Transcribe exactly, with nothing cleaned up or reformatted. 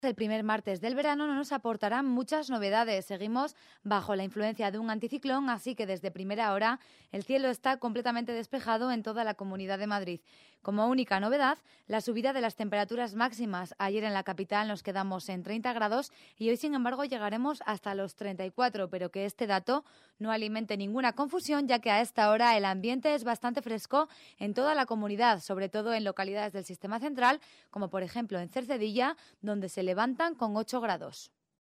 El primer martes del verano no nos aportarán muchas novedades. Seguimos bajo la influencia de un anticiclón, así que desde primera hora el cielo está completamente despejado en toda la Comunidad de Madrid. Como única novedad, la subida de las temperaturas máximas. Ayer en la capital nos quedamos en treinta grados y hoy, sin embargo, llegaremos hasta los treinta y cuatro, pero que este dato no alimente ninguna confusión, ya que a esta hora el ambiente es bastante fresco en toda la comunidad, sobre todo en localidades del Sistema Central, como por ejemplo en Cercedilla, donde se levantan con ocho grados.